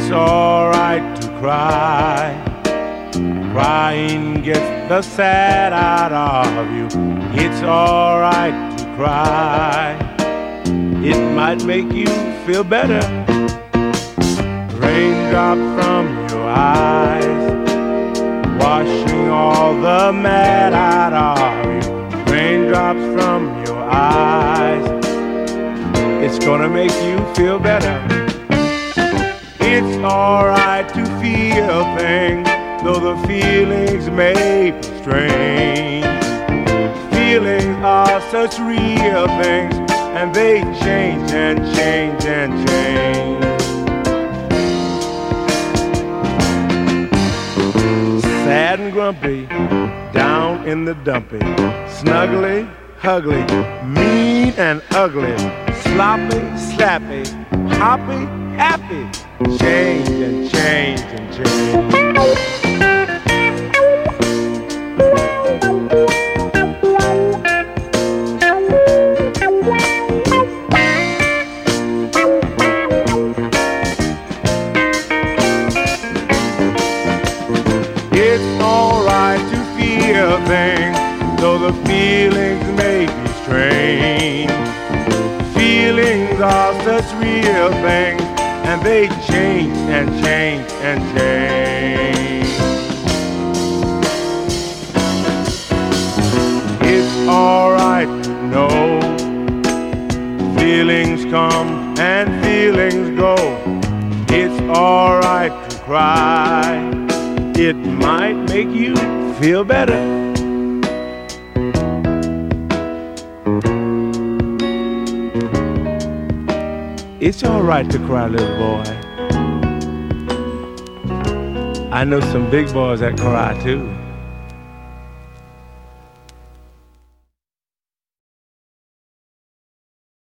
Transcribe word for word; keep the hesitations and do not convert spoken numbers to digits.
It's alright to cry. Crying gets the sad out of you. It's alright to cry. It might make you feel better. Raindrops from your eyes, washing all the mad out of you. Raindrops from your eyes, it's gonna make you feel better. It's alright to feel things, though the feelings may be strange. Feelings are such real things, and they change and change and change. Sad and grumpy, down in the dumpy, snuggly, huggly, mean and ugly, sloppy, slappy, hoppy, happy, change and change and change. It's alright to feel things, though the feelings may be strange. Feelings are such real things, and they change and change and change. It's alright to know feelings come and feelings go. It's alright to cry. It might make you feel better. It's alright to cry, little boy. I know some big boys that cry too.